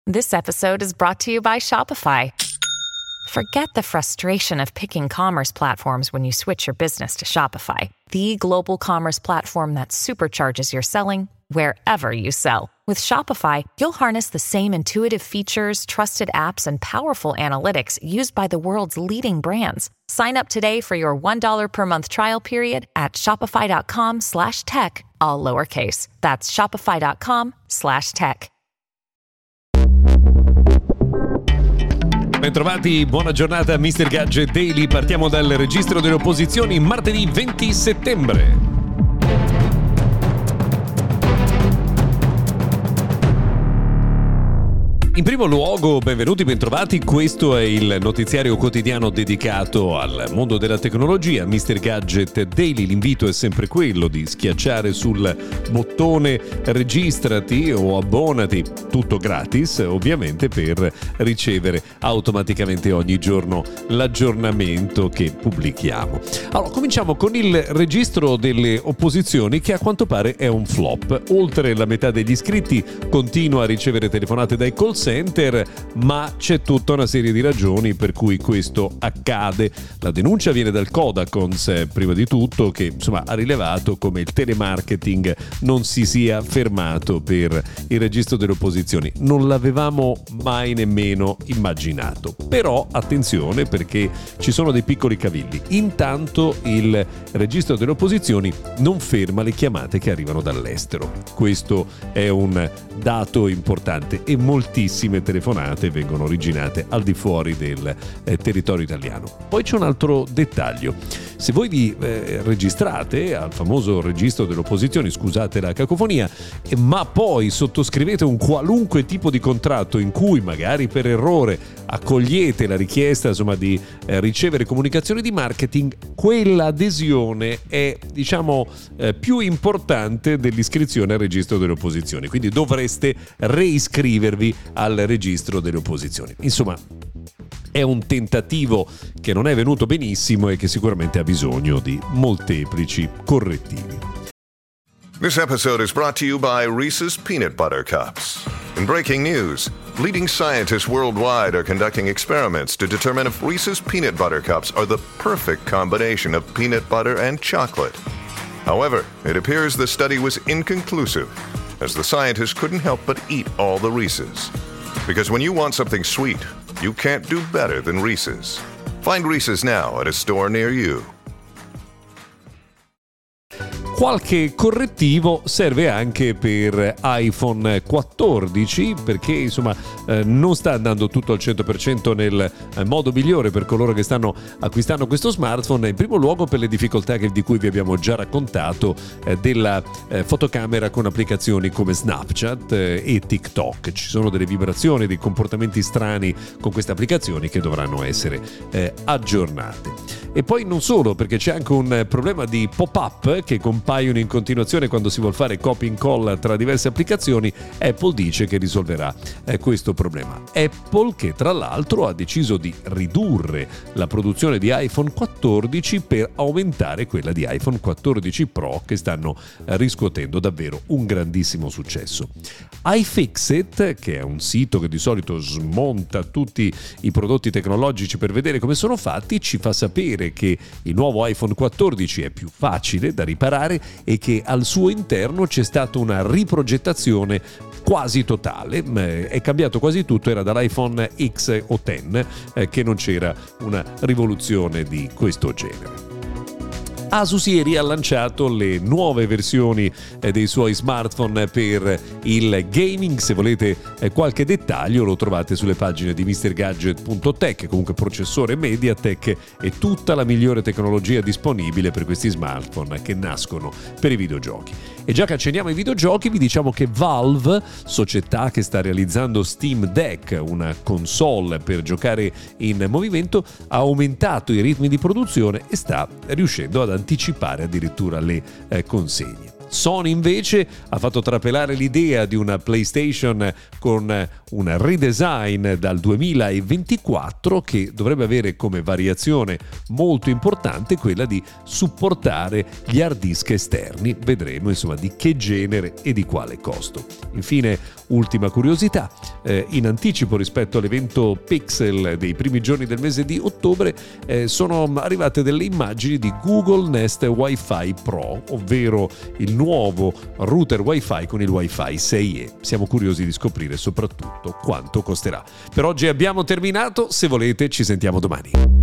This episode is brought to you by Shopify. Forget the frustration of picking commerce platforms when you switch your business to Shopify, the global commerce platform that supercharges your selling wherever you sell. With Shopify, you'll harness the same intuitive features, trusted apps, and powerful analytics used by the world's leading brands. Sign up today for your $1 per month trial period at shopify.com/tech, all lowercase. That's shopify.com/tech. Bentrovati, buona giornata Mr. Gadget Daily. Partiamo dal registro delle opposizioni martedì 20 settembre. In primo luogo, benvenuti, bentrovati, questo è il notiziario quotidiano dedicato al mondo della tecnologia, Mr. Gadget Daily. L'invito è sempre quello di schiacciare sul bottone registrati o abbonati, tutto gratis ovviamente, per ricevere automaticamente ogni giorno l'aggiornamento che pubblichiamo. Allora, cominciamo con il registro delle opposizioni, che a quanto pare è un flop. Oltre la metà degli iscritti continua a ricevere telefonate dai call center, ma c'è tutta una serie di ragioni per cui questo accade. La denuncia viene dal Codacons, prima di tutto, che insomma ha rilevato come il telemarketing non si sia fermato per il registro delle opposizioni. Non l'avevamo mai nemmeno immaginato. Però attenzione, perché ci sono dei piccoli cavilli. Intanto il registro delle opposizioni non ferma le chiamate che arrivano dall'estero. Questo è un dato importante e moltissime telefonate vengono originate al di fuori del territorio italiano. Poi c'è un altro dettaglio: se voi vi registrate al famoso registro delle opposizioni, scusate la cacofonia, ma poi sottoscrivete un qualunque tipo di contratto in cui magari per errore accogliete la richiesta, insomma, di ricevere comunicazioni di marketing, quella adesione è, diciamo, più importante dell'iscrizione al registro delle opposizioni, quindi dovreste reiscrivervi al registro delle opposizioni. Insomma, è un tentativo che non è venuto benissimo e che sicuramente ha bisogno di molteplici correttivi. This episode is brought to you by Reese's Peanut Butter Cups. In breaking news, leading scientists worldwide are conducting experiments to determine if Reese's Peanut Butter Cups are the perfect combination of peanut butter and chocolate. However, it appears the study was inconclusive, as the scientists couldn't help but eat all the Reese's. Because when you want something sweet, you can't do better than Reese's. Find Reese's now at a store near you. Qualche correttivo serve anche per iPhone 14, perché insomma non sta andando tutto al 100% nel modo migliore per coloro che stanno acquistando questo smartphone. In primo luogo per le difficoltà di cui vi abbiamo già raccontato, della fotocamera con applicazioni come Snapchat e TikTok. Ci sono delle vibrazioni, dei comportamenti strani con queste applicazioni che dovranno essere aggiornate. E poi non solo, perché c'è anche un problema di pop-up che compaiono in continuazione quando si vuol fare copy and incolla tra diverse applicazioni. Apple dice che risolverà questo problema. Apple, che tra l'altro ha deciso di ridurre la produzione di iPhone 14 per aumentare quella di iPhone 14 Pro, che stanno riscuotendo davvero un grandissimo successo. iFixit, che è un sito che di solito smonta tutti i prodotti tecnologici per vedere come sono fatti, ci fa sapere che il nuovo iPhone 14 è più facile da riparare e che al suo interno c'è stata una riprogettazione quasi totale. È cambiato quasi tutto, era dall'iPhone X o X che non c'era una rivoluzione di questo genere. Asus ieri ha lanciato le nuove versioni dei suoi smartphone per il gaming. Se volete qualche dettaglio lo trovate sulle pagine di mrgadget.tech. Comunque processore MediaTek e tutta la migliore tecnologia disponibile per questi smartphone che nascono per i videogiochi. E già che accendiamo ai videogiochi, vi diciamo che Valve, società che sta realizzando Steam Deck, una console per giocare in movimento, ha aumentato i ritmi di produzione e sta riuscendo ad anticipare addirittura le consegne. Sony invece ha fatto trapelare l'idea di una PlayStation con un redesign dal 2024 che dovrebbe avere come variazione molto importante quella di supportare gli hard disk esterni. Vedremo insomma di che genere e di quale costo. Infine ultima curiosità, in anticipo rispetto all'evento Pixel dei primi giorni del mese di ottobre sono arrivate delle immagini di Google Nest Wi-Fi Pro, ovvero il nuovo router Wi-Fi con il Wi-Fi 6E. Siamo curiosi di scoprire soprattutto quanto costerà. Per oggi abbiamo terminato, se volete ci sentiamo domani.